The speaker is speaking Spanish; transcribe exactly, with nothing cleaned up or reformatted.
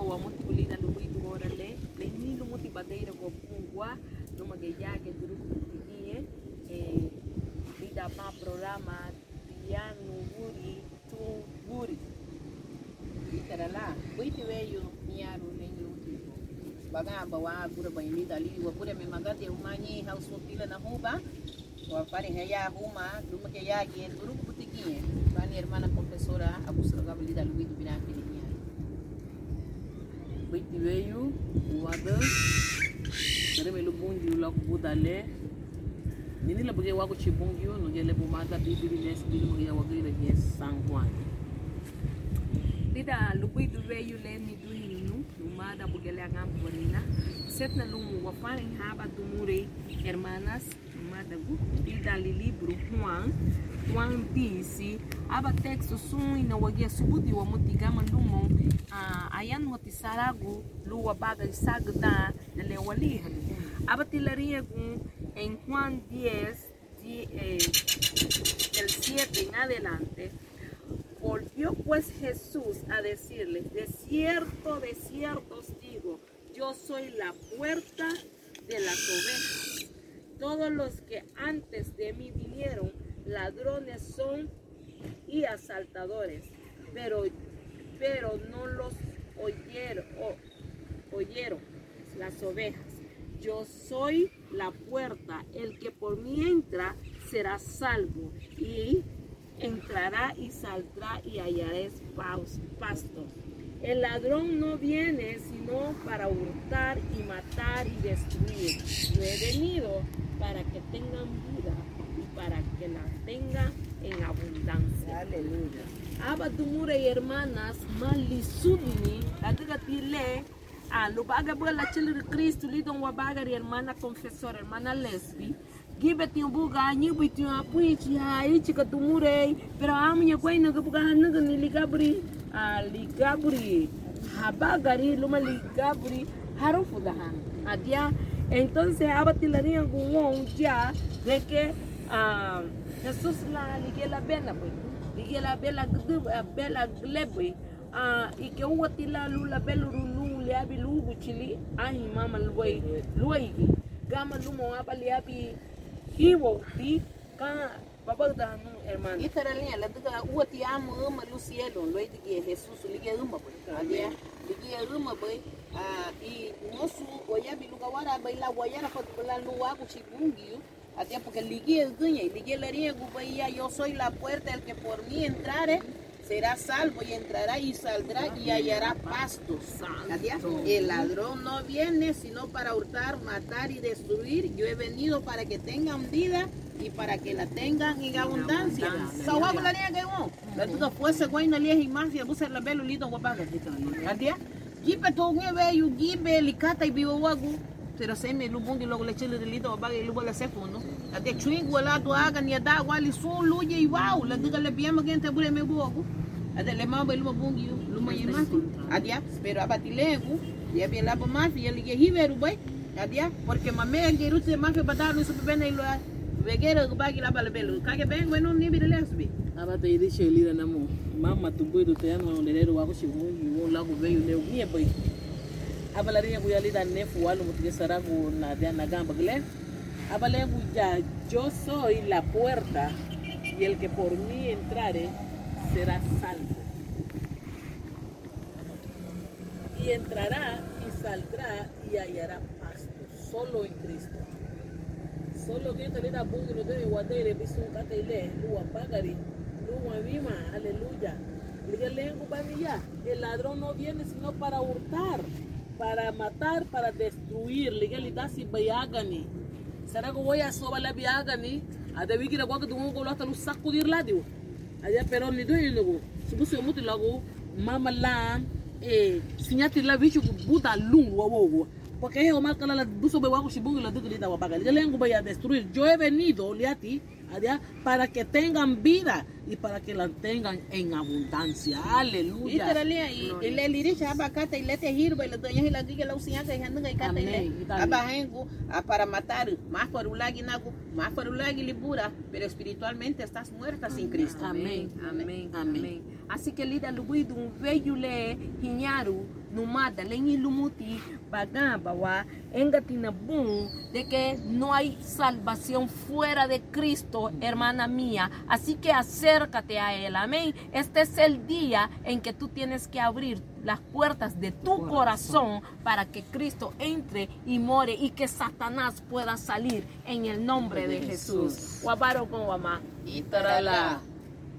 wa multipulida lubuitu ora le le ni lu multibadeira go pungwa no mageya que duru kutie eh lida ma programa ya nuguri tu guri itarala buiti veyo niaru lenyo tipo baga bawa gura bayni dali wa gura me magate umani house pila na huba wa pare heya huma duma que ya que duru kutie bani hermana profesora abusra gabalida lubuitu binati niya buiti veyo wada nare melu bungi la kubudale nini la buge wako chibungi no gele bumata bibili les bilu mugia wagire ye sangwani lida lubuitu veyo le mi duinu lumada bugele angamborina setna lumu wafarin haba dumure hermanas lumada gu lida li libro Juan Juan disse aba texto sun na wagia subuti wa mutigama lumo ayan motisaragu luwa baga sagda le walihan aba tilaria en Juan diez di, eh, del siete en adelante. Volvió pues Jesús a decirles, de cierto, de cierto os digo, yo soy la puerta de las ovejas. Todos los que antes de mí vinieron, ladrones son y asaltadores, pero, pero no los oyeron, o, oyeron las ovejas. Yo soy la puerta, el que por mí entra será salvo, y entrará y saldrá y hallará pastos. El ladrón no viene sino para hurtar y matar y destruir. Yo he venido para que tengan vida y para que la tengan en abundancia. Aleluya. Aba dumure y hermanas, malisudini, la tile. Ah, lo baga por la chile de Cristo, lidon wa baga y hermana confesora, hermana lesbi. Gibe ti buga ni biti apui chi hai chika tumure, pero amnya kwai na buga hanaga ni ligabri, ah ligabri. Habagari luma ligabri harufu dahan. Adia, entonces abatilaria guon ya de que ah Jesús la ligela bela boy. Ligela bela bela glebe. Ah, y que hubo tila lula beluru le abi lugu chili ahi mama luai luai gama lumo apa le abi hiwo ti ka baba da no hermano Itaralia la daga uati amo ma lucielo luai de Jesús ligue uma boy adia ligue uma boy ah y nosu oyabi luga wara baila wayara fa la luwa ku chibungi adia porque ligue dunya ligue la riego baya yo soy la puerta el que por mí entrare será salvo y entrará y saldrá y hallará pastos. El ladrón no viene sino para hurtar, matar y destruir. Yo he venido para que tengan vida y para que la tengan en abundancia. Sawago la niya kayo. Lato fuese guay na liya himafia busa la belo lito wabaga. Adia? Gibe to ngebe yu gibe likata ibiwa wagu. Pero se me lubungi logo le chile lito wabaga iluwa la sefundo. Adia chwingu wala to aga ni ada wali sun luye iwao. La diga le biyama gente bule me buogu. Ada le mamba iluma bungi luma yemafi. Adia, pero abatilegu, ya bien la mafi, ya ligue hiveru boy. Adia, porque mame ngerute mafi badalo no supebena ilo vegera kubagi la balbelo. Kage ben bueno ni bile lesbi. Abata idishe lira namo. Mama tubuido tayano ondelero wako shimungi wo lago veyo leo nie boy. Abalaria ku yalida nefu walo mutige saragu na dia na gamba gle. Abalegu ya yo soy la puerta y el que por mí entrare será salvo. Y entrará y saldrá y hallará pasto. Solo en Cristo. Solo que te da bungi no te guardare bisu katele lua pagari lua vima aleluya. El ladrón no viene sino para hurtar, para matar, para destruir. Legalidade bayagani. Será que voy a sobar la bayagani? A de vigira guaca tu mundo lo hasta lo sacudir la dio. Allá pero ni do ilugo. Se você muito logo mama lá eh sinyati la bicho buta lungo wo. Porque é uma cala buso be wago shibungu la dugu lita wabaga. Lengo voy a destruir. Yo he venido liati allá para que tengan vida y para que la tengan en abundancia. Aleluya. Itaralia y le lirisha abacata y lete hirba y la doña y la diga la usiña que handa y cata y le abajengo para matar más por ulagi nago más por ulagi libura pero espiritualmente estás muerta sin Cristo. Amén. Amén. Amén. Amén. Así que lida luidu un veyule hiñaru numada lengi lumuti baga bawa engatina boom de que no hay salvación fuera de Cristo, hermana mía. Así que acércate a Él, amén. Este es el día en que tú tienes que abrir las puertas de tu corazón para que Cristo entre y more y que Satanás pueda salir en el nombre de Jesús. Guabaro con mamá. Itarala.